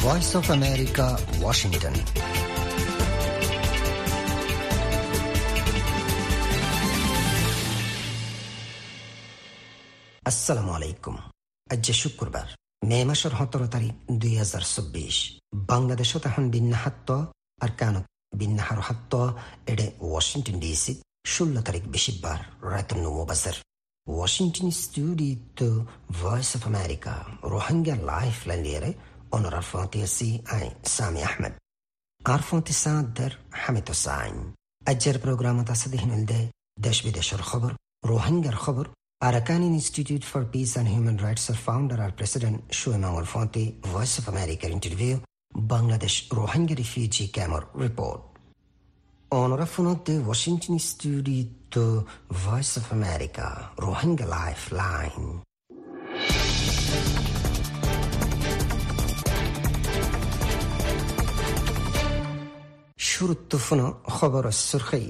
Voice of America, Washington. আসসালামু আলাইকুম। আজ শুক্রবার মে মাসের 17 তারিখ 2024 বাংলাদেশত এখন বিন্যাহাত্ত আর কানত বিন্যাহার হাত্ত এডে ওয়াশিংটন ডিসি 16 তারিখ বেশিবার রাত 9 বাজার Washington studio voice of America Rohingya lifeline লিয়ারে অনরার ফান্তিয়াসি আই সামি আহমেদ আর ফান্তিসাদার হামিদ হোসাইন আজের প্রোগ্রামত আছে দিহিনলদে দেশ বিদেশের খবর রোহিঙ্গার খবর Arakan Institute for Peace and Human Rights founder and president Shuaimang Al-Fonti Voice of America interview Bangladesh Rohingya refugee camp report. Honorable the Washington Studio Voice of America Rohingya Lifeline. শুরুত্তফুন খবর সুরখি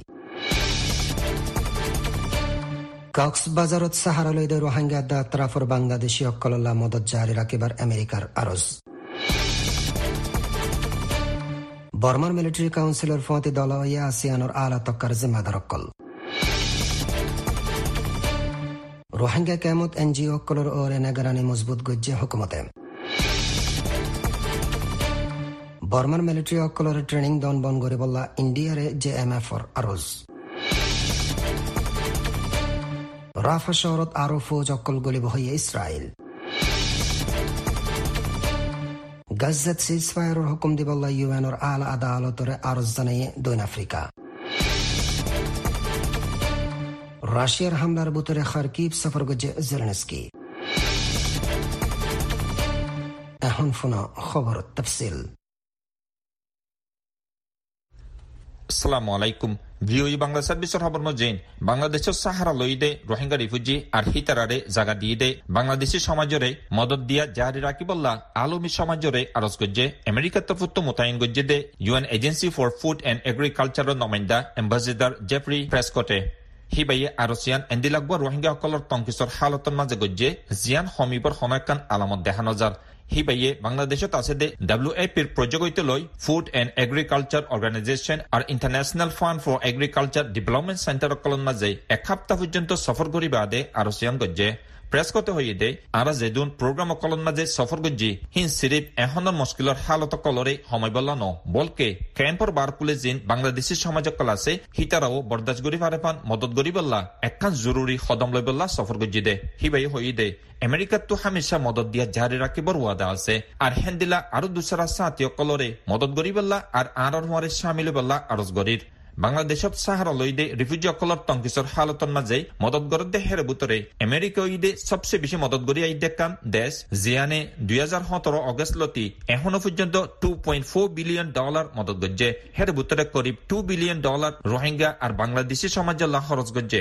কক্সবাজারত সাহারালয়দে রোহিঙ্গা দাত্রাফর বাংলাদেশী অকল্লা মদত জারি রাখিবার আমেরিকার আরজ বর্মার মিলিটারি কাউন্সিলর ফতি দলইয়া আসিয়ানোর আলা তক্কার জিম্মাদার অকল রোহিঙ্গা কেমত NGO অকলর ওরে নেগারানি মজবুত গজ্জে হুকুমতে বর্মার মিলিটারি অকলর ট্রেনিং দন বন গরিবল্লা ইন্ডিয়ারে জেএমএফর আরজ রাফা শহরত আরো ফৌজ অকল গলিব হইয়া ইসরায়েল গাজাত সিজফায়ারের হুকুম দিবল্লা ইউএনর আলা আদালতরে আরজ জানাইয়ে দক্ষিণ আফ্রিকা রাশিয়ার হামলার বুতরে খারকিভ সফর গজে জেলেনস্কি এখন ফোনা খবর তফসিল আসসালামু আলাইকুম ভিওই বাংলা সার্ভিসের খবর মজেন বাংলাদেশের সাহারা লইদে রোহিঙ্গা রিফিউজি আর হিতারারে জায়গা দিয়ে দে বাংলাদেশি সমাজরে মদত দিয়া জারি রাখিবল্লা আলমী সমাজরে আরজ গজ্জে আমেরিকার তরফত মোতায়েন গজ্জে দে UN agency for food and এগ্রিকালচারের নমাইন্দা এম্বাসেডর জেফ্রি প্রেসকটে হিবাইয়ে আরসিয়ান এন্দিলাগবা রোহিঙ্গা সকলের তংকিসর হালতর মাঝে গজ্জে জিয়ান হমিবর হনাকান আলামত দেখানো যার হিবাইয়ে বাংলাদেশত আছে দে WFPর প্রযোগিত লই ফুড এন্ড এগ্রিকালচার অর্গানাইজেশন আর international fund for agriculture development centre কলন মাঝে এক সপ্তাহ পর্যন্ত সফর করি বাদে আরসিয়ান গজ্জে প্রেস কত হইয়ে দে আর যেদুন প্রোগ্রাম কলন মাঝে সফর গজ্জি হিন সিরিপ এহনর মুশকিলর হালত কলরে সময় বললা ন বলকে ক্যাম্পর বার কুলে জিন বাংলাদেশি সমাজ কলাসে হিতারাও বরদাস্ত গরি পারে পান মদত গরি বললা একখান জরুরি কদম লই বললা সফর গজ্জি দে হিবাই হইয়ে দে আমেরিকাত তো হামেশা মদত দিয়া জারি রাখিবার ওয়াদা আছে আর হেন্দিলা আরো দুসরা সাথীয় কলরে মদত গরি বললা আর আর হওয়ারে শামিল বললা আরজ গরির বাংলাদেশত সাহারা লইদে রিফিউজি অকলর তংকিসর হালতর মাঝে মদত গরদে হেরে বুতরে আমেরিকা ইদে সবচেয়ে বেশি মদত গরি দেখান দেশ জিয়ানে 2017 অগস্ট লতি এখনো পর্যন্ত $2.4 বিলিয়ন মদত গজ্জে হেরে বুতরে করিব $2 বিলিয়ন রোহিঙ্গা আর বাংলাদেশি সমাজল্লাহ খরচ গজ্জে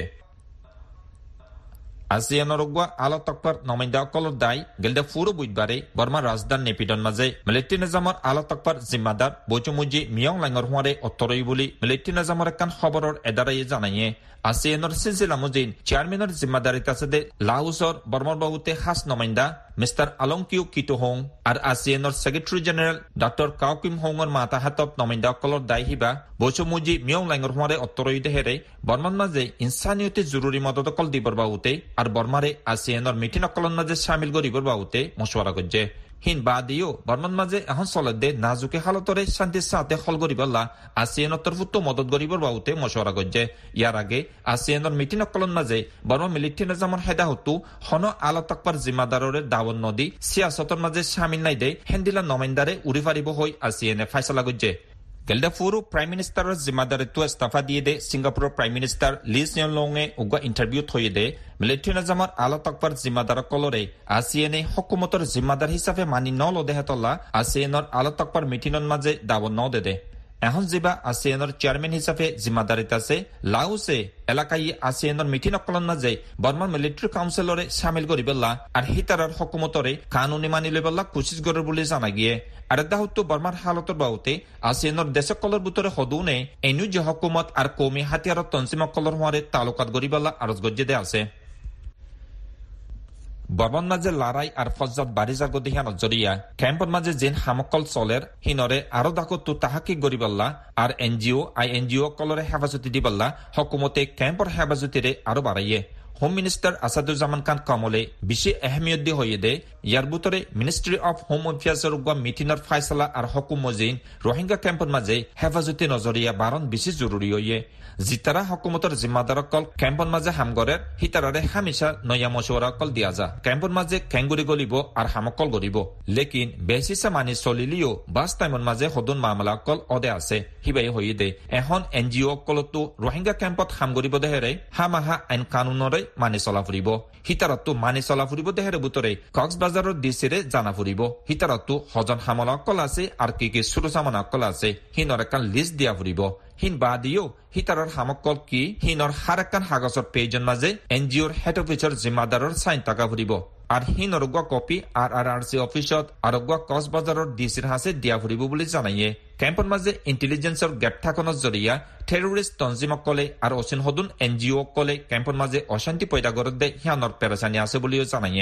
আসিয়ানরগা আলা তকবার নমাইন্দা অকলর দায় গেলদা ফুরো বুধবারে বর্মা রাজধান নেপিডন মাঝে মিলিটারি নিজামর আলা তকবার জিম্মাদার বচুমুজি মিয়ং লাঙ্গর হুয়ারে অত্তরই বলি মিলিটারি নিজামর একান খবরর এদারাইয়ে জানাইয়ে আসিয়ানর সিলসিলা মুজিন চেয়ারম্যানের জিম্মাদারিত আছে দে লাউসর বর্মার বাহুতে খাস নমাইন্দা মিস্টার আলংকিউ কিটোহং আর আসিয়ানর সেক্রেটারি জেনারেল ডক্টর কাউকিম হোংর মাতা হাতত নমাইন্দা অকলর দায় হিবা বচুমুজি মিয়ং লাঙ্গর হুয়ারে অত্তরই দেহেরে বর্মান মাঝে ইনসানিয়তে জরুরি মদত কল দিবর বাহুতে আর বর্মারে আসিয়ানর মিটিং অকলন মাঝে সামিল গরিবর বাহুতে মশওয়ারা গজ্জে হিন বাদিও বর্মান মাঝে এখন চলদে নাজুকে হালতরে শান্তির সাথে হল গরিবল্লা আসিয়ানর তরফুত মদত গরিবর বাহুতে মশওয়ারা গজ্জে ইয়ার আগে আসিয়ানর মিটিং অকলন মাঝে বর্মা মিলিটারি নিজামর হেদা হতু হন আলা তকবার জিম্মাদারের দাওয়ান নদী সিয়াসতর মাঝে সামিল নাই দে হেন্দিলা নমাইন্দারে উড়ি ফারিব হই আসিয়ানে ফাইসলা গজ্জে গেলদাফুরু প্রাইম মিনিস্টারের জিম্মাদারিত্ব ইস্তফা দিয়ে দে সিঙ্গাপুরের প্রাইম মিনিস্টার লি সিয়েন লংয়ে উগা ইন্টারভিউ থইয়ে দে মিলিটারি নিজামর আলা তকবার জিম্মাদার কলরে আসিয়ানে হুকুমতর জিম্মাদার হিসাবে মানি নল দেহাতল্লা আসিয়ানর আলা তকবার মিটিনর মাঝে দাবন ন দে এখন যেবা আসিয়ানর চেয়ারম্যান হিসাবে জিম্মাদারিত আছে লাউসে এলাকায় আসিয়ানর মিটিং অকলন মাঝে বর্মার মিলিটারি কাউন্সিলরে সামিল করিবেল্লা আর হিতারার হকুমতরে কানুনি মানি লইবেল্লা কোশিশ করে বলে জানা গিয়ে আর দাহত্ব বর্মার হালতর বাহুতে আসিয়ানর দেশকলর বুতরে হদুনে এনু যে হকুমত আর কৌমি হাতিয়ারত তনসিম অকলর হওয়ারে তালুকাত গরিবেল্লা আরজ গজ্জে দে আছে বৰ্মন মাজে লৰাই আৰু ফজ্জাত বাৰিজা গদিহা নজৰিয়া কেম্পৰ মাজে যেন সামকল চলেৰ হিনৰে আৰু দাকতো তাহাকি গৰিবল্লা আৰু NGO INGO কলৰে হেফাজতি দিবল্লা হকুমতে কেম্পৰ হেফাজতিৰে আৰু বাঢ়াইয়ে হোম মিনিষ্টাৰ আসাদুজ্জামান খান কামলে বেছি আহমিয়ত দি হয়ে দে ইয়াৰ বুটৰে মিনিষ্ট্ৰী অফ হোম এফেয়াৰ্ছৰ মিটিনৰ ফাইছলা আৰু হকুম মজিন ৰোহিংগা কেম্পৰ মাজে হেফাজতি নজৰিয়া বাৰণ বেছি জৰুৰী হয়ে জিতাৰা হকুমতৰ জিম্মাদাৰকল কেম্পৰ মাজে হামগৰে হিতাৰাৰে হামেশা নয়া মশৱৰাকল দিয়া যা কেম্পৰ মাজে কেংগুৰি গলিব আৰু হামকল গৰিব লেকিন বেছিসা মানি চলিলিও বাস টাইমৰ মাজে হদন মামলাকল অদে আছে হিবাই হয়ে দে এখন NGO কলতো ৰোহিংগা কেম্পত হামগৰিব দেহেৰে হামাহা আইন কানুনৰে মানি চলা ফুৰিব হিতাৰতো মানি চলা ফুৰিব দেহেৰে বুটৰে কক্সবাজাৰৰ ডিচিৰে জানা ফুৰিব হিতাৰতো হজন হামলাকল আছে আৰু কি সুৰসামনাকল আছে হিনৰ এখন লিষ্ট দিয়া ফুৰিব হিন বাদিও হিতাৰৰ হামকল কি হিনৰ হাৰাকান হাগজৰ পেজৰ মাজে NGOৰ হেড অফিচৰ জিম্মাদাৰৰ চাইন টাকা ফুৰিব আৰু হিনৰ গুৱা কপি RRRC অফিচত আৰু গুৱা কক্সবাজাৰৰ ডিচিৰ হাছে দিয়া ফুৰিব বুলি জানায়ে কেম্পৰ মাজে ইন্টেলিজেন্সৰ গেপ থাকনৰ জৰিয়া টেৰৰিষ্ট তঞ্জিমকলে আৰু অচিন হদুন NGO কলে কেম্পৰ মাজে অশান্তি পয়দা কৰদে হিয়ানৰ পেৰেচানি আছে বুলিও জানায়ে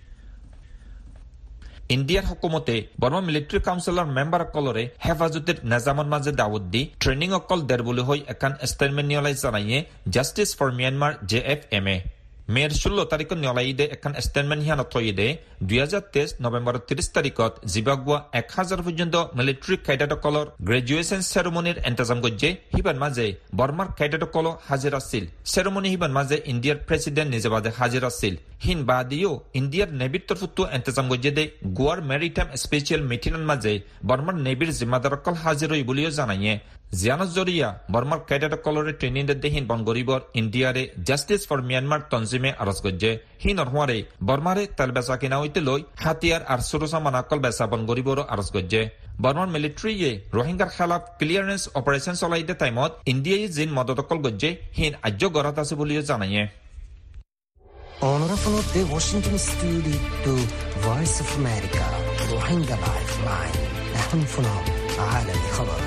ইণ্ডিয়াৰ হকুমতে বৰ্মা মিলিটাৰী কাউন্সিলৰ মেম্বাৰ কলৰে হেফাজতিৰ নিজামৰ মাজে দাৱত দি ট্ৰেইনিং অকল দেৰ বুলি হৈ এখন ষ্টেটমেণ্ট নিয়লাই জানায়ে জাষ্টিছ ফৰ ম্যানমাৰ JFMA মেৰ 16 তাৰিখত নিয়লাই দে এখন ষ্টেটমেণ্ট হিয়া নথই দে 2023 নৱেম্বৰ 30 তাৰিখত জিবাগুৱা 1000 পৰ্যন্ত মিলিটাৰী ক্যাডেটসকলৰ গ্ৰেজুৱেচন চেৰেমনিৰ ইন্তজাম গজ্জে হিবাৰ মাজে বৰ্মাৰ ক্যাডেটসকল হাজিৰ আছিল চেৰেমনি হিবাৰ মাজে ইণ্ডিয়াৰ প্ৰেসিডেন্ট নিজবাদে হাজিৰ আছিল হিন বাদিও ইণ্ডিয়াৰ নেভিৰ তৰফতো ইন্তজাম গজ্জে দে গোৱাৰ মেৰিটাইম স্পেচিয়েল মিটিনৰ মাজে বৰ্মাৰ নেভিৰ জিম্মাদাৰসকল হাজিৰ হৈ বুলিও জানায়ে জিয়ানৰ জৰিয়া বৰ্মাৰ ক্যাডেটসকলৰে ট্ৰেইনিং দেহিন বনগৰিবৰ ইণ্ডিয়াৰে জাষ্টিছ ফৰ ম্যানমাৰ তঞ্জিমে আৰজ গজ্জে হিনৰ হোৱাৰে বৰ্মাৰে তেলবেচা কিনা হৈতে লৈ হাতিয়াৰ আৰু সুৰসামনাকল বেচা বনগৰিবৰ আৰজ গজ্জে বৰ্মাৰ মিলিটাৰীয়ে ৰোহিংগাৰ খেলাফ ক্লিয়াৰেন্স অপাৰেশ্যন চলাই দে টাইমত ইণ্ডিয়াই জিন মদতকল গজ্জে হিন আজ্য গৰত আছে বুলিও জানায়ে Honorable the Washington Studio to Voice of America Rohingya Lifeline أهمنا عالم خبر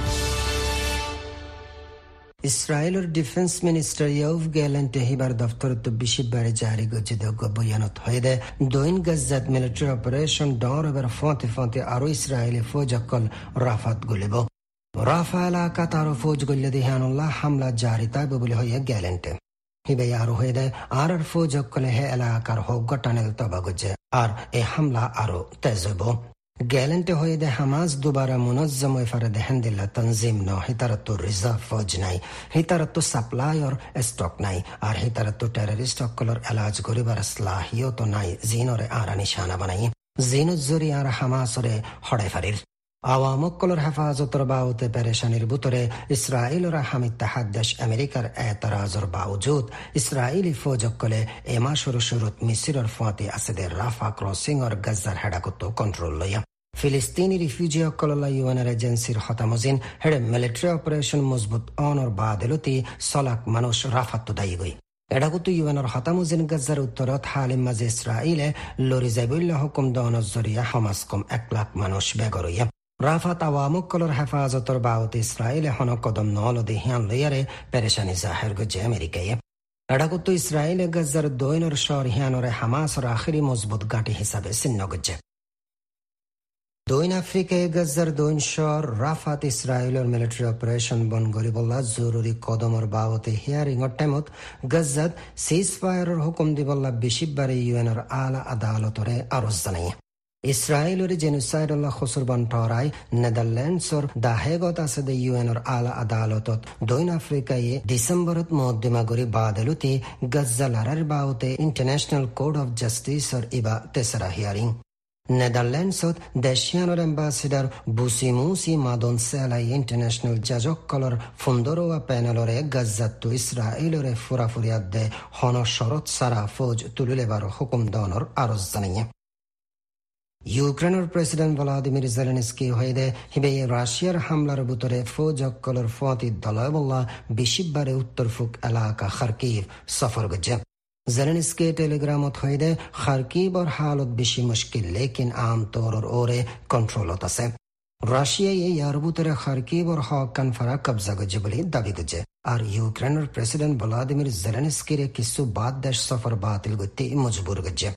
ইসরায়েলৰ ডিফেন্স মিনিষ্টাৰ ইয়োভ গেলেন্টে হিবাৰ দফতৰত বিশিবাৰে জাৰি গজিদ বয়ানত হয়দে দৈন গজ্জাত মিলিটাৰী অপাৰেশ্যন ডৰবৰ ফতে আৰু ইসরায়েলি ফৌজকল ৰাফাত গলিব ৰাফা এলাকাত আৰু ফৌজ গলিলে দিহানুল্লাহ হামলা জাৰি তাইব বুলি হয় গেলেন্টে হিবে আৰু হয়দে আৰু ফৌজকলে হে এলাকাৰ হোক গটানেল তবা গজে আৰু এই হামলা আৰু তেজব গেলেন্টে হয়ে হামাজ দুবারা মুনজ্জম ফারদে হেন্দিল্লা তনজিম ন হিতারত্তু রিজার্ভ ফৌজ নাই হিতারত্তু সাপ্লাইর স্টক নাই আর হিতারত্তু টেররিস্ট অকলর এলাজ করিবার সালাহিয়ত নাই জিনরে আরা নিশানা বানাই জিনুত জরি আর হামাসরে হড়ে ফারির আওয়ামকলর হেফাজতর বাউতে পেরেশানির বুতরে ইসরায়েলর হামিদ তাহাদ্দেশ আমেরিকার এতরাজর বাউজুদ ইসরায়েলি ফৌজকলে এমাসর শুরুত মিসিরর ফাতে আসেদের রাফা ক্রসিংর গজ্জার হেডাকত্ত কন্ট্রোল লইয়া ফিলিস্তিনি রিফিউজি অকললা ইউএনআর এজেন্সির হতামজিন হেডে মিলিটারি অপারেশন মজবুত অনর বাদেলতি সলাক মানুষ রাফাত্তু দায়ী গই এডাকুতু ইউএনআর হতামজিন গজ্জার উত্তরত হালিম মাঝে ইসরায়েলে লরি জাইবুল্লাহ হুকুম দওয়ানোর জরিয়া হামাসকম 1 লাখ মানুষ বেগরইয়া রাফাত আওয়ামকলর হেফাজতর বাউতে ইসরায়েলে হন কদম নলদি হিয়ান লইয়ারে পেরেশানি জাহের গজ্জে আমেরিকায় এডাকুতু ইসরায়েলে গজ্জার দৈনর শহর হিয়ানরে হামাসর আখিরি মজবুত গাঁটি হিসাবে চিহ্ন গজ্জে দৈন আফ্রিকায় গজ্জার দৈন শহর রাফাত ইসরায়েলের মিলিটারি অপারেশন বন গরিবল্লা জরুরি কদমর বাবতে হিয়ারিংর টাইমত গজ্জাত সিজ ফায়ারের হুকুম দিবল্লা বেশিবারে ইউএনর আলা আদালতরে আরজ জানাই ইসরায়েলের জেনোসাইডল্লা খসুরবান টরাই নেদারল্যান্ডসর দাহেগত আছে দে ইউএনর আলা আদালতত দৈন আফ্রিকায় ডিসেম্বরত মধ্যমা গরি বাদলুতি গজ্জা লারার বাবতে ইন্টারন্যাশনাল কোর্ট অফ জাস্টিসর ইবা তেসরা হিয়ারিং নেদারল্যান্ডসত দেশিয়ানোর এম্বাসিডার বুসিমুসি মাদন সেলাই ইন্টারন্যাশনাল জাজকলর ফুন্দরোয়া প্যানেলরে গজ্জাত্তু ইসরায়েলরে ফুরাফুরিয়াদ দে হন শরত সারা ফৌজ তুলিলেবার হুকুম দনর আরজ জানাইয়ে ইউক্রেনের প্রেসিডেন্ট ভলাদিমির জেলেনস্কি হয়ে হিবে রাশিয়ার হামলার বুতরে ফৌজকলর ফতি দলবল্লা বিশিবারে উত্তর ফুক এলাকা খারকিভ সফর গজ্জে জেলেনস্কি টেলিগ্রামত হয়ে খারকিবর হালত বেশি মুশকিল লেকিন আম তোরর ওরে কন্ট্রোলত আছে রাশিয়ায় ইয়ার বুতরে খারকিবর হকান ফারা কবজা গজ্জে বলে দাবি গজ্জে আর ইউক্রেনের প্রেসিডেন্ট ভলাদিমির জেলেনস্কির কিছু বাদ দেশ সফর বাতিল গতি মজবুর গজ্জে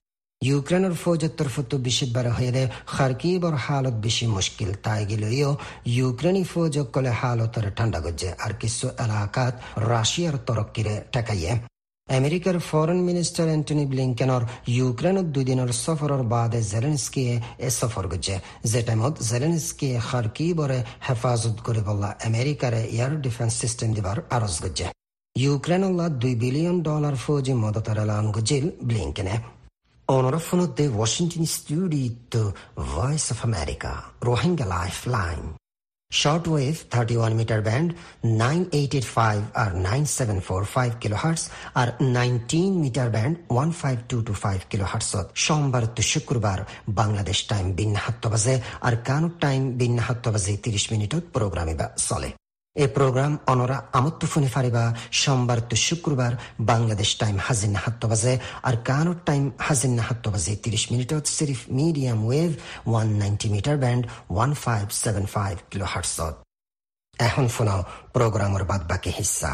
ইউক্ৰেইনৰ ফৌজৰ তৰফতো বিশেষবাৰ হৈৰে খাৰ্কিবৰ হালত বেছি মুশকিল তাই গেলেও ইউক্ৰেইনী ফৌজসকলে হালতৰ ঠাণ্ডা গজে আর কিছু এলাকাত রাশিয়ার তরক্কিরে ঠেকাইয়ে আমেরিকার ফরেন মিনিস্টার অ্যান্টনি ব্লিংকেনৰ ইউক্ৰেইনত 2 দিনৰ সফৰৰ বাদে জেলেনস্কিয়ে এ সফৰ গজে যে টাইমত জেলেনস্কিয়ে খাৰ্কিবৰে হেফাজত কৰিবলৈ আমেৰিকাৰে এয়াৰ ডিফেন্স সিস্টেম দিবার আৰজ গজে ইউক্ৰেইনলৈ $2 বিলিয়ন ফৌজি মদতৰ এলান গজিল ব্লিংকেনে Onoroffonodde Washington Studio Voice of America Rohingya Lifeline Shortwave 31 meter band 9885 or 9745 kilohertz or 19 meter band 15225 kilohertz সোমবার to শুক্রবার বাংলাদেশ টাইম বিন 7 বাজে আর কানুক টাইম বিন 7 বাজে 30 মিনিটত প্রোগ্রামে বা চলে এই প্রোগ্রাম অনরা আমত্তু ফোনে ফারিবা সোমবার তো শুক্রবার বাংলাদেশ টাইম হাজিন 7 বাজে আর কানুক টাইম হাজিন 7 বাজে 30 মিনিটত সিরিফ medium wave 190 metre band 1575 kilohertz এখন শোনাও প্রোগ্রামের বাদ বাকি হিস্সা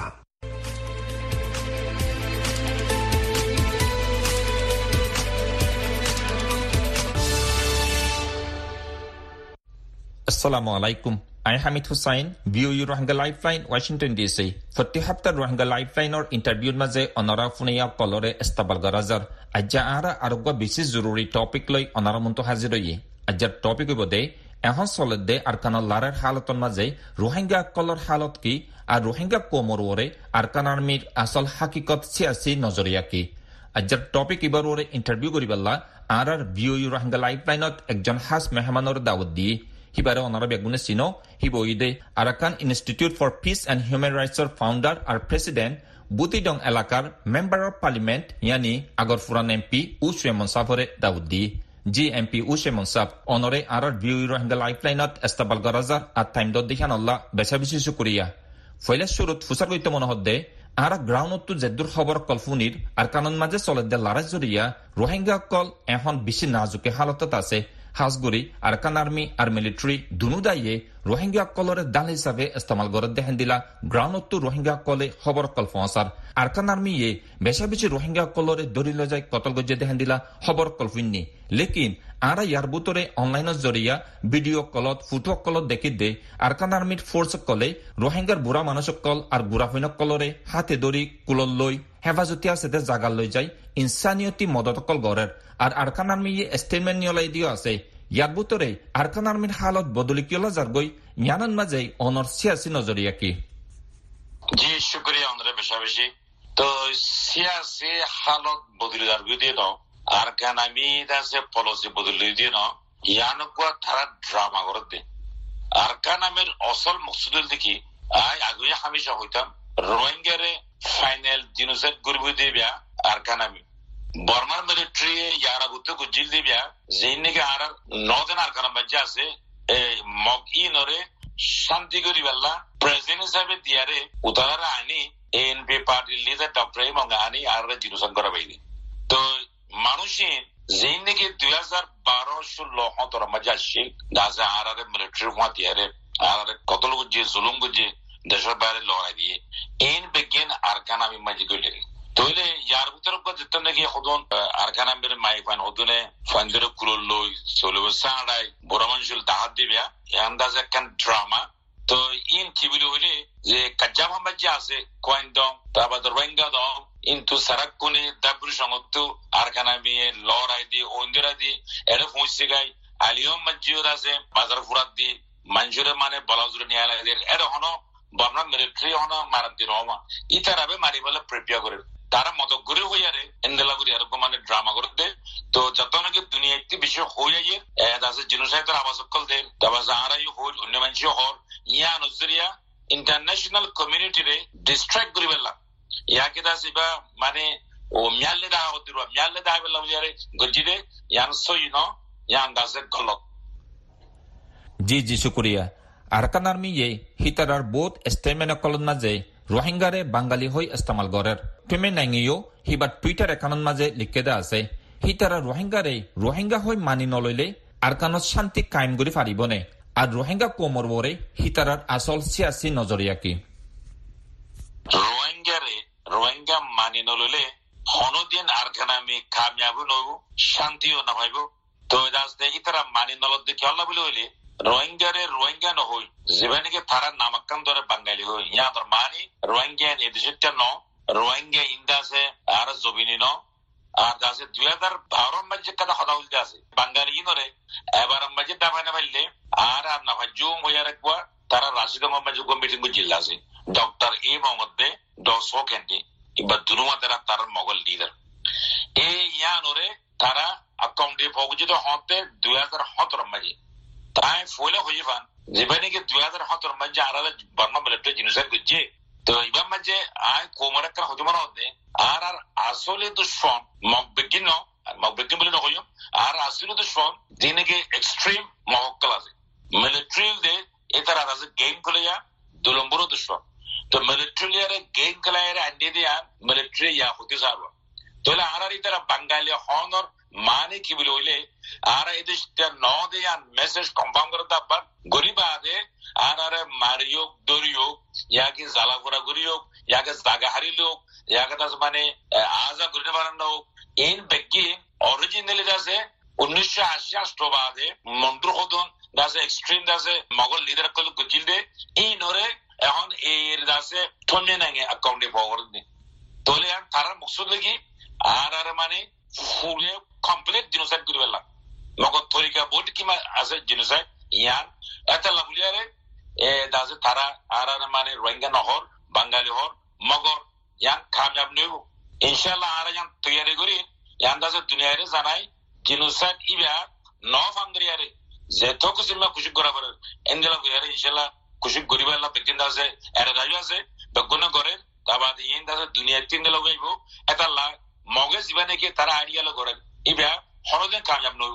Assalamu alaikum. I am Hamid Hussain, VOU Rohingya Lifeline, Washington DC. 47 Rohingya Lifeline or interview maze onara funeya kolore estabal garazar. Ajja ara arogga bisis zururi topic loi onara muntu hazir hoye. Ajjar topic bode ehon solede arkana larar halaton maze Rohingya kolor halat ki ar Rohingya komor ore arkan armir asal hakikat siyasi nazariya ki. Ajjar topic ibar ore interview goriballa arar VOU Rohingya Lifeline ot ekjon has mehmanor dawud di Hibare onara begune sino hiboide Arakan Institute for Peace and Human Rights founder or president Butidong elakar member of parliament yani agor furan MP Ushe Monsafore Daudi GMP Ushe Monsaf honore arar view Rohingya Lifeline estabal garazar at time dot dikhan Allah besabisi shukriya foile shurut fusar goite mone hodde ara ground to zeddur khobor kolfunir ar kanon maje solede laraz joriya Rohingya kol ehon bishi nazuke halatat ase হাজগুড়ি Arakan army আর military দুনুদাইয়ে Rohingya কলরে দাল হিসাবে ইস্তেমাল করে দেখেন দিলা ground Rohingya কলে খবর কল ফসার আরকান আর্মি এ বেশা বেশি রোহিঙ্গা কলরে দরিল যায় কতল গজে দেখেন দিলা খবর কলফিননি লেকিন আরা ইয়ার বুতরে অনলাইনের জরিয়া ভিডিও কলত ফুটো কলত দেখি দে আরকান আর্মির ফোর্স কলে রোহিঙ্গার বুড়া মানুষ কল আর বুড়া হইন কলরে হাতে দড়ি কুলল লই হেফাজতি আছে জাগাল লই যায় ইনসানিয়তি মদত কল গড়ের আর আরকান আর্মি স্টেটমেন্ট নিয়লাই দিও আছে ইয়ার বুতরে আরকান আর্মির হালত বদলি কিয়লা যারগই ইয়ানান মাঝে অনর সিয়াসি নজরিয়া কি জি শুকরিয়া অনরে বেশাবেশি তো সিয়াসি হালত বদলি যারগই দিয়ে দাও আরকান আর্মি দাসে পলিসি বদলি দিয়ে দাও ইয়ানকুয়া তারা ড্রামা করে দে আরকান আর্মির অসল মকসুদুল দেখি আগে হামেশা হইতাম রোহিঙ্গারে ফাইনাল জিনোসাইড করবে দিবিয়া আরকান আর্মি বর্মার মিলিটারি ইয়ারা গুতে গুজিল দিবিয়া যেইনিকে আর নর্দার্ন আরকান বাজ্জা আছে মক ইনরে শান্তি করি বেলা প্রেসিডেন্ট হিসাবে দিয়ারে উতারা আনি এনপি পার্টি লিডার ডক্টর ইমাম আনি আর জিনোসাইড করা বাইরে তো মানুষই যেইনিকে 2012-16 হতর মজা শিখ দাজা আর মিলিটারি হওয়া দিয়ারে আর কত লোক যে জুলুম গুজে দেশের বাইরে লড়াই দিয়ে এন বেগিন আরকান আমি মাঝে গেলে তইলে ইয়ার ভিতর যেত নাকি হদন আরকান আমের মাই ফাইন হদনে ফাইন্দরে কুলল লই চলব সাড়াই বড় মানুষের দাহাত দিবিয়া আন্দাজ একখান ড্রামা তো ইন কি বলি হইলে যে কাজ্জাম আহমদ যে আছে কয়েন দং তারপর রোহিঙ্গা দং ইন্তু সারাক কোনে দাবরু সংগত আরকান আমি লড়াই দিয়ে ওইন্দরা দিয়ে এর পৌঁছে গাই আলিয়ম মসজিদ আছে বাজার ফুরাত দিয়ে মানুষের মানে বলাজুরে নিয়ে লাগে এর হন বর্মা মিলিটারি হন মারাত দিয়ে রহমা ইতারাবে মারি বলে প্রিপেয়ার করে তারা মত করে হইয়ারে এন্দেলা করে এরকম মানে ড্রামা করে দে তো যত নাকি দুনিয়া একটি বিষয় হয়ে যায় দাসে জিনোসাইডের আবাস কল দেন তারপর যাহারাই হল অন্য মানুষ হর ইয়া নজরিয়া ইন্টারন্যাশনাল কমিউনিটি রে ডিস্ট্রাক্ট করে বেলা ইয়াকে দাস ইবা মানে ও মিয়ালে দা হদির মিয়ালে দা বেলা হইয়ারে গজিদে ইয়ান সই ন ইয়ান দাসে গলত জি জি শুকরিয়া আরকান আর্মি এ হিতারার বোধ স্টেটমেন্ট কলন মাঝে রোহিঙ্গারে বাঙালি হই ইস্তেমাল গরের তুমি নাইও হিবার টুইটার একাউন্ট মাঝে লিখে দা আছে হিতারা রোহিঙ্গারে রোহিঙ্গা হই মানি নলইলে আরকানত শান্তি কায়েম করি পারিবনে আর রোহিঙ্গা কোমর বরে হিতারার আসল সিয়াসি নজরিয়া কি রোহিঙ্গা মানি নলইলে হনদিন আরখানা আমি কামিয়াবু নবু শান্তিও না ভাইব তো দাসতে ইতারা মানি নলদ দেখি আল্লাহ বলে হইলে রোহিঙ্গা নহই যেবানিকে তারা নামাক্কান ধরে বাঙালি হই ইয়াদর মানি রোহিঙ্গা এদেশটা ন রোহিঙ্গা ইন্দাসে আর জবিনি ন আর দাসে 2012 মাঝে কাদা হদা উল্টে আছে বাঙালি ইনরে এবার মাঝে দাবাই না পাইলে আর না ভাই জুম হইয়া রাখবা তারা রাশিদঙ্গ মাঝে কমিটি জিল্লা আছে ডক্টর এ মোহাম্মদ বে দশো কেন্টি এবার দুনুমা তারা মোগল লিডার এই ইয়ানরে তারা অ্যাকাউন্টে পৌঁছিত হতে 2017 মাঝে তাই ফলে হয়ে পান যেবানিকে 2017 মাঝে আর বর্মা মিলিটারি জিনিসের গুজে তো এবার মাঝে আয় কোমর একটা হতে মনে হতে আর আসলে দুশ্মন মকবেকিন বলে না হইম আর আসলে দুশ্মন দিনকে এক্সট্রিম মহক্কাল আছে মিলিটারি দে এটার আছে গেম খুলে যা দুলম্বর দুশ্মন তো মিলিটারি গেম খেলায় আন্ডি দিয়া মিলিটারি ইয়া হতে যাবো তাহলে আর তারা বাঙালি হনর মানে কি বলে হইলে আর এদেশ ন দেয়া মেসেজ কনফার্ম করে তারপর গরিব আদে আর মারিয়োগ দরিয়োগ ইয়াকে জ্বালা করা গরিয়োগ ইয়াকে জাগা হারিলোক ইয়াকে তার মানে আজা ঘুরে বানানো হোক এই ব্যক্তি অরিজিনালি আছে 1988 বাদে মন্ত্র হদন দাসে এক্সট্রিম দাসে মোগল লিডার কল গুজিল দে এই নরে এখন এর দাসে থমনে নাগে অ্যাকাউন্টে পাওয়ার দে তাহলে আর তারা মকসুদ লাগি আর মানে ফুলে কমপ্লিট জিনোসাইড করে ফেললাম মগর তরিকা বোর্ড কিমা আছে জিনোসাইড ইয়ান এটা লাগুলিয়ারে দাসে তারা আর মানে রোহিঙ্গা নহর বাঙালি হর মগর ইয়ান কামযাব নেব ইনশাআল্লাহ আর ইয়ান তৈরি করি ইয়ান দাসে দুনিয়ারে জানাই জিনোসাইড ইবা ন ফাঙ্গরিয়ারে যেত কুসিমা খুশি করা পারে এন্ডেলা কইয়ারে ইনশাআল্লাহ খুশি করিবাল্লা বেকিন দাসে এরা গায়ু আছে বেগুন করে তাবাদ ইন দাসে দুনিয়া তিন দিল গাইব এটা লা মগে জীবনে কি তারা আইডিয়ালো করে ইবা হরদে কামযাব নব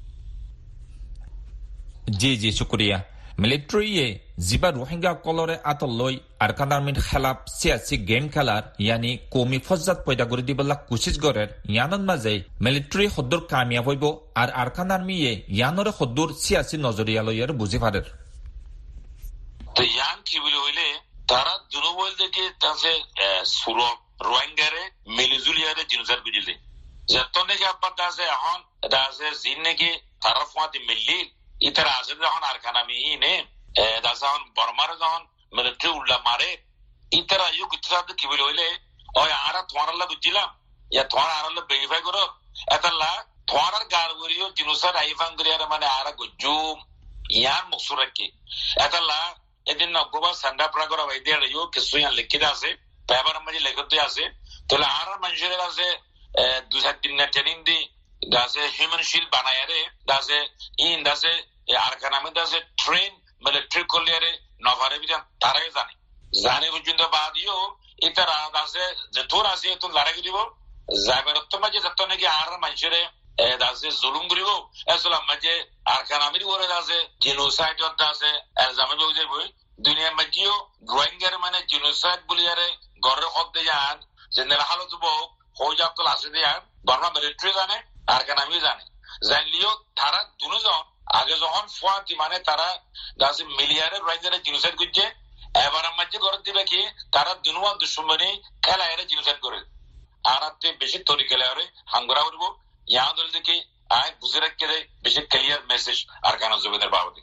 জি শুক্রিয়া মিলিটারিয়ে জিবা রোহিঙ্গা কলরে আতলই আরকানারমিন খেলাপ সিয়াসি গেম খেলার ইয়ানি কমি ফজ্জাত পয়দা করে দিবলা কুশিস গরের ইয়ানন মাঝে মিলিটারি হদ্দুর কামিয়াব হইব আর আরকানারমিয়ে ইয়ানরে হদ্দুর সিয়াসি নজরিয়ালয়ের বুঝি পারের তো ইয়ান কি বলে হইলে তারা দুনবল থেকে তাছে সুরত রোহিঙ্গারে মিলিজুলিয়ারে জিনসার বুঝিলে যতনে কি আব্বা দাসে এখন দাসে জিন নাকি তারা ফুয়াতি মিল্লি ইতারা আছে যখন আরকানামি ইনে দাসে এখন বর্মার যখন মিলিটারি উল্লা মারে ইতারা ইউ গুজরাত কি বলে হইলে ওই আরা তোমার বুঝছিলাম ইয়া তোমার আর ভেরিফাই করো এতাল্লা তোমার গার করিও জিনুসার আইফান করিয়ার মানে আরা গুজুম ইয়ার মকসুর রাখি এতাল্লা এদিন নগবা সান্ডা প্রা করা বাইদিয়া ইউ কিছু ইয়ান লিখিত আছে পেপার মাঝে লেখতে আছে তাহলে আর মানুষের আছে 2-3 দিন ট্রেনিং দি দাসে হিউম্যান শিল্ড বানায়ারে দাসে ইন দাসে আরকানামে দাসে ট্রেন মিলিটারি কলিয়ারে নভারে বিধান তারাই জানে পর্যন্ত বাদিও ইতারা দাসে যে তোর আছে তো লড়াই দিব যাইবার তো মাঝে যত নাকি আর মানুষের দাসে জুলুম করিব আসলে মাঝে আরকানামের ওরে দাসে জিনোসাইড দাসে এলজামে বই যাইব দুনিয়ার মাঝেও রোহিঙ্গার মানে জিনোসাইড বলিয়ারে গড়ের হদ্দে যান জেনারেল হালত বক হইজাকল আছে দেয়ান বর্মা মিলিটারি জানে আরকানামিও জানে জানলিও তারা দুজন আগে যখন ফুয়াতি মানে তারা দাসে মিলিয়ারে রোহিঙ্গারে জিনোসাইড করছে এবার মাঝে গড় দিবে কি তারা দুনুয়া দুশ্মনী খেলা এর জিনোসাইড করে আর বেশি তরি খেলা হরে হাঙ্গরা করব ইয়া দল দেখি আয় বুঝে রাখতে বেশি ক্লিয়ার মেসেজ আরকানা জবেদের বাবদে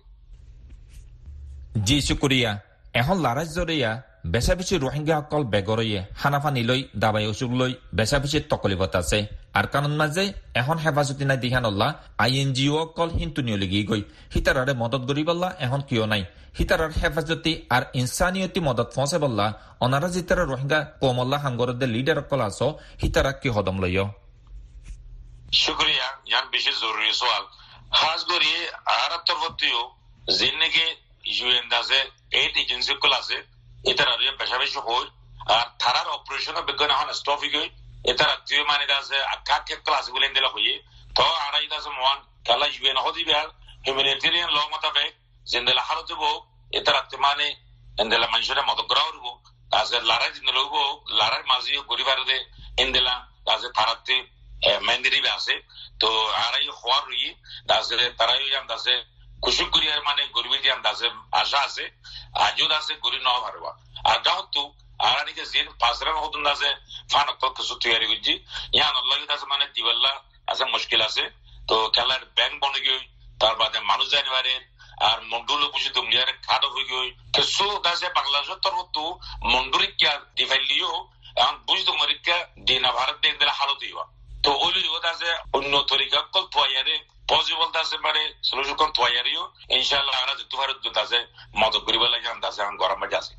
জি শুক্রিয়া এখন লারাজ জরিয়া বেশাবেশি রোহিঙ্গা অকল বেগরয়ে হানাফানি লই দাবাই ওষুধ লই বেশাবেশি তকলিবত আছে আর কারণ মাঝে এখন হেফাজতি নাই দিহানল্লা INGO অকল হিন্তুনিও লিগি গই হিতারারে মদত গরিবল্লা এখন কিয় নাই হিতারার হেফাজতি আর ইনসানিয়তি মদত ফসে বললা অনারা জিতারা রোহিঙ্গা কমল্লা হাঙ্গরদের লিডার অকল আছো হিতারা কি হদম লইয় শুক্রিয়া ইয়ান বেশি জরুরি সওয়াল খাস করে আর তরফতিও জিন্নকে UN দাসে 8 এজেন্সি কল আছে এটার বেশাবেশি হয় আর থারার অপারেশন বিজ্ঞান এখন স্টপ হয়ে গই এটার তুই মানে দাসে আকাকে ক্লাস বলে দিলা হই তো আর এই দাসে মন কালা UN হদি বিহার হিউম্যানিটেরিয়ান ল মোতাবেক জিন্দেলা হালত হবো এটার মানে এন্দেলা মানুষের মদত করা হবো দাসে লড়াই জিন্দেল হবো লড়াই মাঝি গরিবারদে এন্দেলা দাসে থারাতে মেন্দিরি আছে তো আর এই হওয়ার রই দাসে তারাই দাসে খুশি করিয়ার মানে গরিবী দিয়াম দাসে আশা আছে আজও দাসে গরিব না পারবা আর যেহেতু আরানিকে জিন পাসরান হতুন আছে ফানক কিছু তৈরি করছি ইয়ান আল্লাহ আছে মানে দিবাল্লা আছে মুশকিল আছে তো খেলার ব্যাংক বনে গই তার বাদে মানুষ জানি পারে আর মন্ডুল বুঝি দুনিয়ার খাদ হয়ে গই কিছু আছে বাংলাদেশের তরফ তো মন্ডুরিকা দিফাইলিও এখন বুঝি তোমারিকা দিনা ভারত দেখ দিলে হালত হইবা তো ওইলি আছে অন্য তরিকা কল তোয়ারে পজিবল আছে মানে সলিউশন কল তোয়ারিও ইনশাআল্লাহ আমরা যেতে পারো আছে মদত করিবা লাগে আছে এখন গরম মাঝে আছে।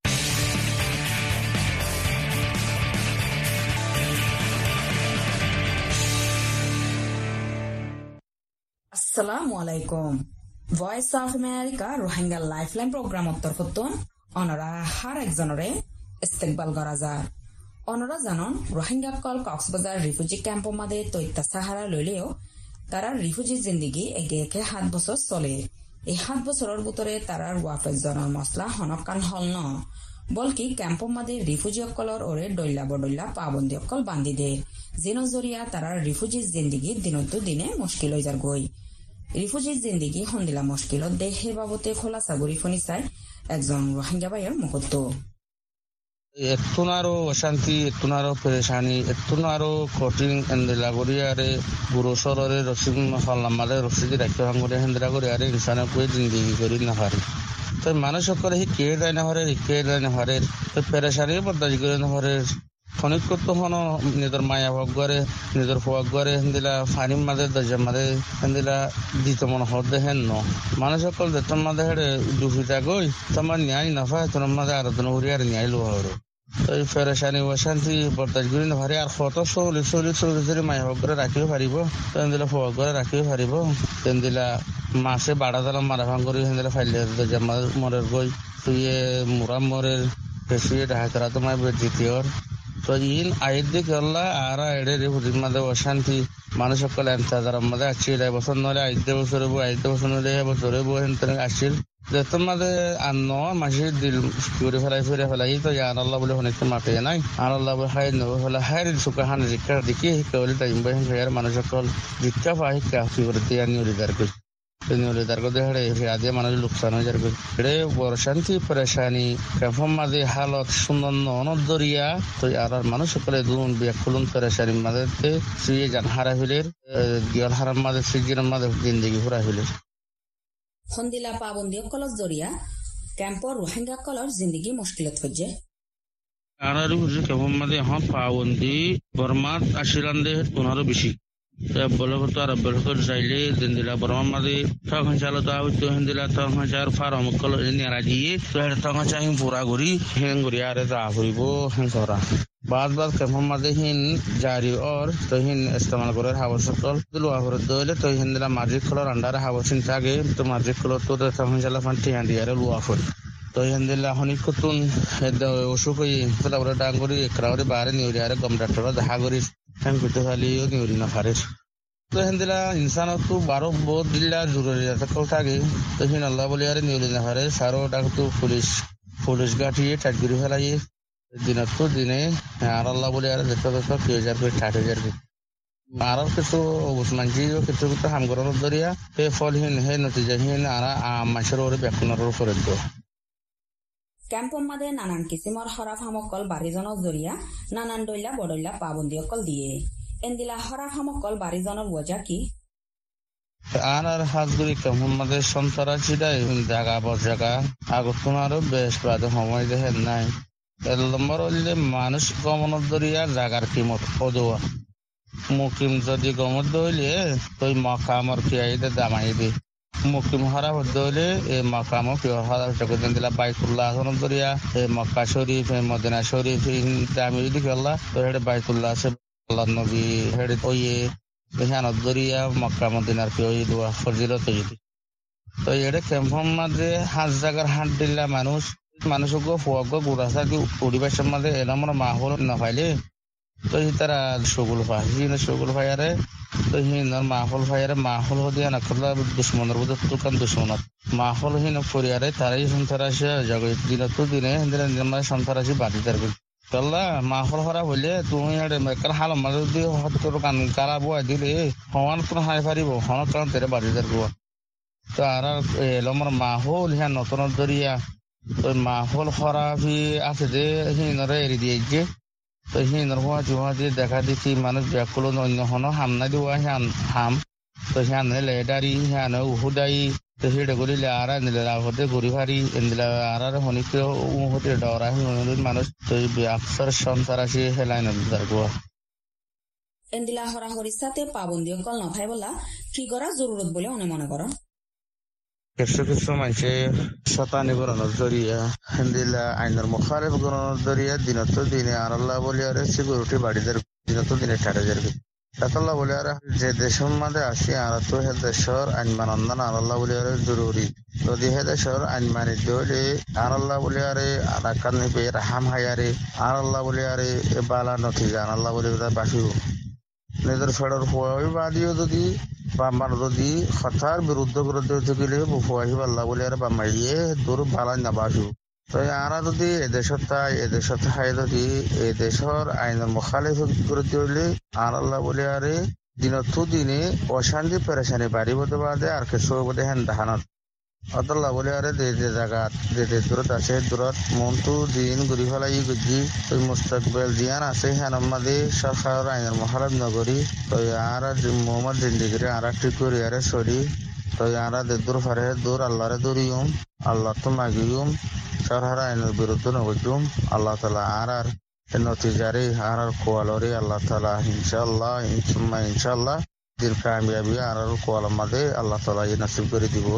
আসসালামু আলাইকুম। Voice of America Rohingya lifeline programme তরফতন অনরা হার একজনরে ইস্তেকবাল করা যায়। অনরা জানন রোহিঙ্গা কল কক্সবাজার রিফিউজি ক্যাম্প মাদে তৈতা সাহারা লইলেও তারা রিফিউজি জিন্দিগি একে 7 বছর চলে। এই 7 বছরের ভিতরে তারার ওয়াফেজ জনের মশলা হনকান হল ন বলকি ক্যাম্প মাদে রিফিউজি অকলর ওরে ডইলা বডইলা পাবন্দি অকল বান্ধি দে যেন জরিয়া তারার রিফিউজি জিন্দিগি দিনতো দিনে মুশকিল হয়ে যার গই। রিফিউজি জিন্দিগি হন্দিলা মুশকিলত দেহে বাবতে খোলা সাগরি ফনি চাই একজন রোহিঙ্গা ভাইয়ের মুহূর্ত। এতুনারো অশান্তি এতুনারো পেরেশানি এতুনারো কঠিন এন্দিলা গরিয়ারে বুড়ো সররে রসিদ হল্লামালে রসিদি রাখতে ভাঙরে হেন্দিলা গরিয়ারে ইনসানে কই জিন্দিগি করি না হারে তো মানুষ সকলে কে দেয় না হারে কে দেয় না হারে তো পেরেশানি বদাজি করে না হারে খনিক করতে হনো নিজের মায়া ভাগ করে নিজের ফোয়াক করে হেন্দিলা ফানিম মাদে দরজা মাদে হেন্দিলা দিতে মনে হতে হেন ন মানুষ সকল দেতন মাদে হেড়ে দুফিটা গই তোমার ন্যায় নাফা তোমার মাদে আরো হরিয়ার ন্যায় লো হরো এই পেরেশানি অশান্তি বরদাস্ত করি না পারি আর কত চল্লিশ মায়া ভাগ করে রাখিও পারিব তেন্দিলা ফোয়াক করে রাখিও পারিব তেন্দিলা মাসে বাড়া দালাম মারা ভাঙ করি হেন্দিলা ফাইলে দরজা মরের গই তুইয়ে মুরাম মরের শুয়ে ঢাকা তোমার দ্বিতীয়র তো ইন আইদি করলা আর এড়ে রিফিউজির মধ্যে অশান্তি মানুষ সকল এন্তাজার মধ্যে আসছে 2 বছর নলে 5 বছর হবো 5 বছর নলে বছর হবো হেন আসছিল যেতন মাঝে আর মাসে দিল করে ফিরে ফেলাই তো আর আল্লাহ বলে অনেকটা মাপে নাই আর আল্লাহ বলে হাই নেবো ফেলা হাই সুখা হান শিক্ষা দেখি শিক্ষা বলে টাইম বাই ফেয়ার মানুষ সকল শিক্ষা পাই শিক্ষা কি করে দিয়ে নিউলিদার করি নিউলিদার করে হেড়ে আদিয়া মানুষ লোকসান হয়ে যাবে হেড়ে বড় শান্তি পরেশানি কেফম মাঝে হালত সুন্দর অনদরিয়া তো আর মানুষ সকলে দুন বিয়া খুলুন পরেশানি মাঝে শুয়ে যান হারা হইলের গিয়াল হারাম মাঝে সিজির মাঝে জিন্দিগি ঘুরা হইলের হন্দিলা পাবন্দি অকলর জরিয়া ক্যাম্পর রোহিঙ্গা কলর জিন্দিগি মুশকিলত হচ্ছে। আনারু হুজুর কেমন মাঝে এখন পাবন্দি বর্মাত আশিরান দে 15 বেশি বলগত আর বলগত যাইলে দিনদিলা বর্মা মাঝে তখন চালো তো আউত হিন্দিলা তখন চার ফার্ম কল নিয়ারা দিয়ে তখন চাই পুরা ঘুরি হেন ঘুরি আরে যা ঘুরিব হেন করা বাদ কেমন মাঝে হিন জারি और तो हिन इस्तेमाल करे हावस सकल दुलो आवर दोले तो हिंदला माजिक कलर अंडर हावसिन तागे तो माजिक कलर तो तখন जला फंटी आंडी आरे लुआ फर तो हिंदला हनी कुतुन हेद ओसुकई तलावरा डांगरी एकरावरे बारे निउरी आरे गम डाक्टर दहा गरी हम कुते खाली निउरी ना फारे तो हिंदला इंसान तो 12 बहुत दिल्ला जरूरी है सकल तागे तो हिन अल्लाह बोले आरे निउरी ना फारे सारो डाक्टर पुलिस गाठी टाटगिरी फलाई দিনতো দিনে আর আল্লাহ বলে আর যেতে যেতে 2000 আর কিছু অবসমানজিও কিছু হাম গরম দরিয়া হে ফলহীন হে নতিজাহীন আর মাসের ওরে ব্যাকুণার উপরে তো ক্যাম্পৰ মাদে নানান কিসিমৰ হরাফ হামকল বাৰিজনৰ জৰিয়া নানান দইলা বডইলা পাবন্দি অকল দিয়ে এন্দিলা হরাফ হামকল বাৰিজনৰ ওজা কি আর হাজগুড়ি কেমন মাদে সন্তরা চিদাই জায়গা বজাগা আগতনারও বেশ বাদ সময় দেখেন নাই এর নম্বর হইলে মানুষ গমনত দরিয়া জাগার কিমত পদোয়া মুকিম যদি গমত দইলে তুই মকামর পিয়াইদে দামাই দি মুকিম হারা হইলে এই মকামও পিওর হারা চকদিন দিলা বাইতুল্লাহ আসন দরিয়া এই মক্কা শরীফ এই মদিনা শরীফ দামি দিকে আল্লাহ তো হেডে বাইতুল্লাহ আছে আল্লাহ নবী হেডে ওইয়ে এখানত দরিয়া মক্কা মদিনার পিওই দোয়া ফজিলত হইদি তো এডে কেম্পম মাঝে হাজ জাগার হাট দিলা মানুষকে ফুয়াগ গুড়াসাকে পরিবেশের মাঝে এলামর মাহল না পাইলে তো তারা সগুল ফায়ারে তো হিনার মাহল ফায়ারে মাহল হদিয়া না করলা দুশ্মনের বুঝে দোকান দুশ্মনত মাহল হিন ফরিয়ারে তারাই সন্তারাসে জগৎ দিনতো দিনে হিন্দিরা সন্তারাসি বাদি থাকবে তাল্লা মাহল হরা হইলে তুমি মেকার হাল মাঝে যদি হঠাৎ কান কারা বয়া দিলে হওয়ান কোনো হাই পারিব হন কারণ তেরে বাদি থাকবো তো আর এলমর মাহল হ্যাঁ নতুন দরিয়া তো মাহফল খরাফি আছে যে হিনরে এরি দিয়েছে তো হিনর হওয়া জুয়া দিয়ে দেখা দিচ্ছি মানুষ ব্যাকুল অন্য হনো হামনা দিওয়া হাম তো হিয়ানে লেডারি হিয়ানে উহুদাই তো সেটা করিলে আর নিলে ঘুরি ফারি এন্দিলা আর হনিকে হতে ডরা মানুষ তো আকসার সংসার আসি হেলাই নদীর এন্দিলা হরাহরির সাথে পাবন্দি কল নভাই বলা কি করা জরুরত বলে মনে করো কিছু কিছু মানুষে শতানি গণনার জরিয়া হিন্দিলা আইনের মুখারেফ গণনার জরিয়া দিনত দিনে আর আল্লাহ বলি আর সিকিউরিটি বাড়িদের দিনত দিনে ঠাটে যাবে তাতাল্লাহ বলি আর যে দেশের মধ্যে আসি আর তো হে দেশের আইন মানন্দান আর আল্লাহ বলি আর জরুরি যদি হে দেশের আইন মানি দিলে আর আল্লাহ বলি আরে আরাকান নিবে রাহাম হায়ারে আর আল্লাহ বলি আরে বালা নথি জান আল্লাহ বলি বাসিও নিজের ফেডার হওয়াই বাদিও যদি বাম্বার যদি কথার বিরুদ্ধে করে দিতে গেলে বুফাহি আল্লাহ বলে আর বামাইয়ে দূর বালাই না বাসু তো আরা যদি এদেশত হাই যদি এদেশের আইনের মুখালিফ করে দিলে আর আল্লাহ বলে আরে দিনত দিনে অশান্তি পেরেশানি বাড়িব বাদে আর কিছু বোধে হেন দাহানত আল্লাহ বলে আরে যে জায়গা যে দূরত আছে দূরত মনটু দিন ঘুরি ফেলাই গুজি ওই মুস্তাকবেল জিয়ান আছে হ্যাঁ আমাদের সরকার আইনের মহারাজ নগরী তো আর মোহাম্মদ জিন্দিগিরি আর ঠিক করি আরে সরি তো আর দূর ফারে দূর আল্লাহরে দূরিউম আল্লাহ তো মাগিউম সরকার আইনের বিরুদ্ধে নগজুম আল্লাহ তালা আর নতিজারে আর কোয়ালরে আল্লাহ তালা ইনশাল্লাহ দিন কামিয়াবি আর কোয়াল মাদে আল্লাহ তালা নসিব করে দিব।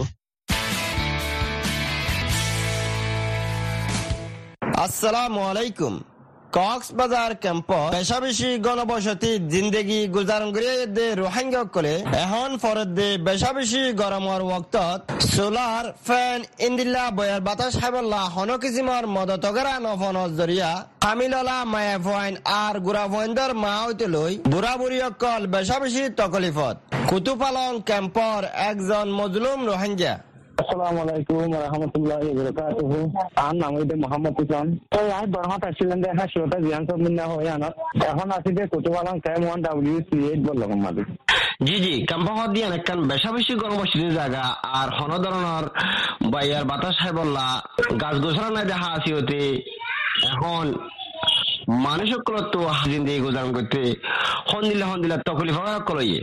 আসসালামু আলাইকুম। কক্সবাজার ক্যাম্পত পেশা বেশি গণবসতি জিন্দগি গুজারন করে দে রোহিঙ্গা কলে এখন ফরত দে পেশা বেশি গরমর ওয়াক্তত সোলার ফ্যান ইন্দিল্লা বয়ার বাতাস হাইবল্লা হন কিসিমর মদতগরা নফনজ জরিয়া কামিললা মায়া ফয়েন আর গুড়া ফয়েন্দর মা হইতে লই বুড়া বুড়ি অকল পেশা বেশি তকলিফত কুতুপালং ক্যাম্পর একজন মজলুম রোহিঙ্গা। আসসালামু আলাইকুম ওয়া রাহমাতুল্লাহি ওয়া বারাকাতুহু। আর নাম হইতে মোহাম্মদ ইসলাম। তো আমি বরহাট আসছিলাম দেখা শিওটা জিয়ান সমিনা হয়ে আনত এখন আসি যে কুতুবালাং টাইম 1W38 বললাম মাদি জি জি কাম্পাহ দিয়ে একখান বেশা বেশি গণবসতি জায়গা আর হন ধরনের বাইয়ার বাতাস হাইবল্লা গাছ গোছরা নাই দেখা আসি হতে এখন মানুষক তো জিন্দেগি গুজারন করতে হন্দিলা তকলিফ কলইয়ে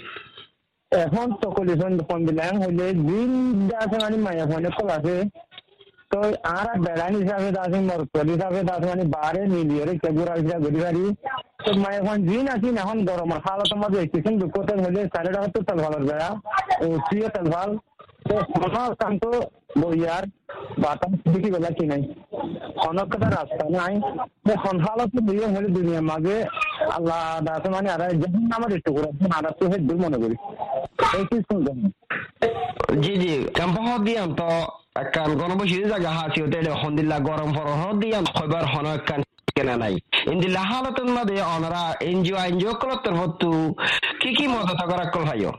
এখন তকলিফন ফোন দিলাম হইলে দিন আছে মানে মায়া ফোনে কল আছে তো আর বেড়ান হিসাবে আছে মরকল হিসাবে আছে মানে বারে মিলিয়ে কেগুরা হিসাবে গড়ি বাড়ি তো মায়া ফোন দিন আছি এখন গরমের হালত আমাদের কিছু দুঃখতে হইলে 7.5 তেল ভালোর বেড়া ও 3 তেল ভাল তো আমার কান্ত বইয়ার বাতাম দেখি বেলা কি নাই অনেক কথা রাস্তা নাই এখন হালত দিয়ে হলে দুনিয়ার মাঝে আল্লাহ দাসে মানে আর যখন আমার একটু করে আর তো হে দূর মনে করি এই কি শুনছেন জি জি কাম্পাহ দিয়াম তো একখান গণবসতি জায়গা হাসি হতে হন্দিল্লা গরম ফরহ দিয়াম হইবার হন একখান কেনা নাই ইন্দিল্লা হালতের মধ্যে অনারা এনজিও কলত্তর ভত্তু কি মদত করা কল ভাইও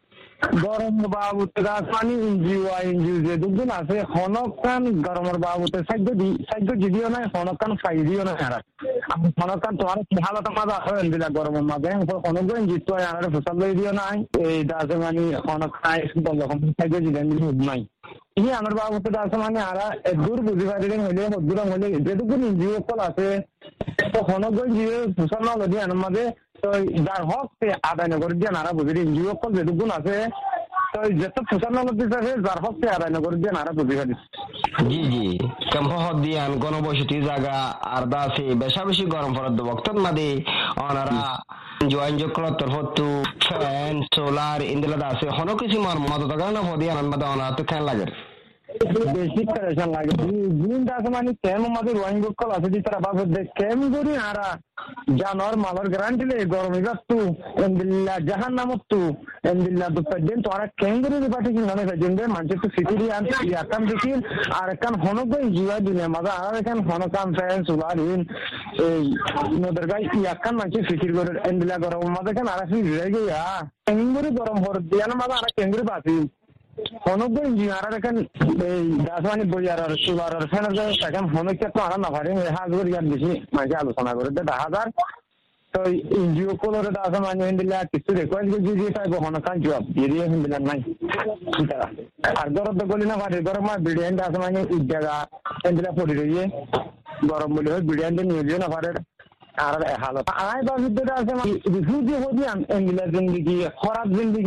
গরম বাবুতে মানে এনজিও যে দুদিন আছে হনকান গরমের বাবুতে সাহায্য যদিও নাই হনকান ফাইদিও নাই আর আমি হনকান তোমার হালত মাঝে হয় দিলা গরমের মাঝে হনক জিতো আর ফসল লই দিও নাই এইটা আছে মানে হনক নাই সাহায্য দিলেন নাই এই আমার বাবুতে আছে মানে আর দূর বুঝি পারিলেন হইলে দূর হইলে যেটুকুন এনজিও কল আছে তো হনক যে ফসল না লদি আনার মাঝে তো যার হক সে আদায় নগর দিয়ে নারা বুঝি এনজিও কল যেটুকুন আছে তো যত ফসল না লদি আছে যার হক সে আদায় নগর দিয়ে নারা বুঝি পারি জি জি কাম্পাহ দিয়ান গণবসতি জায়গা আর দাসে বেশা বেশি গরম পড়দ বক্তত মাদে অনারা জয়েন জকলতর হতু ফ্যান সোলার ইন্দিলা দাসে হনো কিছু মার মদত গানা হদিয়ান মাদে অনারা তো কেন লাগে বেশি প্রেশার লাগে দিন দাস মানে কেম আমাদের ওয়াইন কল আছে দি তারা বাবদ কেম করি আরা জানোয়ার মালার গ্যারান্টি লে গরম ইগাতু এন্দিল্লা জাহান্নামতু এন্দিল্লা দুপদিন তো আর কেম করি বাটি কি নামে জেন্ডে মানছে তো সিটি আন ইয়াকাম দেখি আর কান হনক জিয়া দিনে মাদা আর কান হনকাম ফ্যান সুলারিন এই নদর গাই ইয়াকাম মানছে ফিকির করে এন্দিল্লা গরম মাদা কান আর ফি রে গিয়া কেম করি গরম হর দিয়ান মাদা আর কেম করি বাসি অনেক ইঞ্জিনিয়ার এখন এই দাসমানি বইয়ার আর সোলার ফ্যানের এখন অনেক তো আর না পারে হাজার ইয়ার বেশি মাঝে আলোচনা করে 10,000 তো এনজিও কলরে আছে মানে হিন্দিলা কিছু রেকোয়েস্ট যদি তাই বহনা কান জবাব দিয়ে হিন্দিলা নাই আর গরম তো গলি না পারে গরম বিডিয়ান আছে মানে জায়গা হিন্দিলা পড়ে রইয়ে গরম বলে হয় বিডিয়ান নিয়ে না পারে আর হালত আয় বা ভিতরে আছে রিফিউজি হদি হিন্দিলা জিন্দিগি খরাব জিন্দিগি